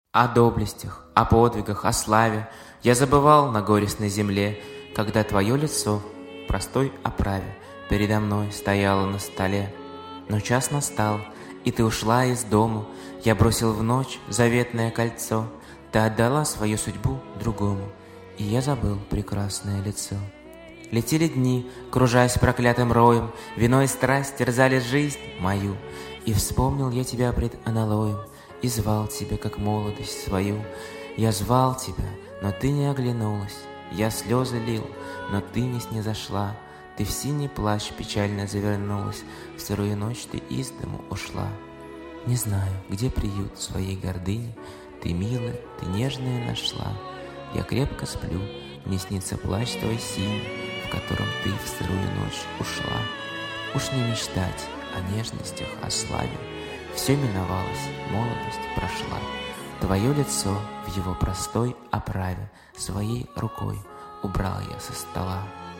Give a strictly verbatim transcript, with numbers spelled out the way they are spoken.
О доблестях, о подвигах, о славе Я забывал на горестной земле, Когда твое лицо в простой оправе Передо мной стояло на столе. Но час настал, и ты ушла из дому, Я бросил в ночь заветное кольцо, Ты отдала свою судьбу другому, И я забыл прекрасное лицо. Летели дни, кружась проклятым роем, Вино и страсть терзали жизнь мою, И вспомнил я тебя пред аналоем, И звал тебя, как молодость свою. Я звал тебя, но ты не оглянулась, Я слезы лил, но ты не снизошла. Ты в синий плащ печально завернулась, В сырую ночь ты из дому ушла. Не знаю, где приют своей гордыни, Ты милая, ты нежная нашла. Я крепко сплю, мне снится плащ твой синий, В котором ты в сырую ночь ушла. Уж не мечтать о нежностях, о славе, Все миновалось, молодость прошла. Твое лицо в его простой оправе Своей рукой убрал я со стола.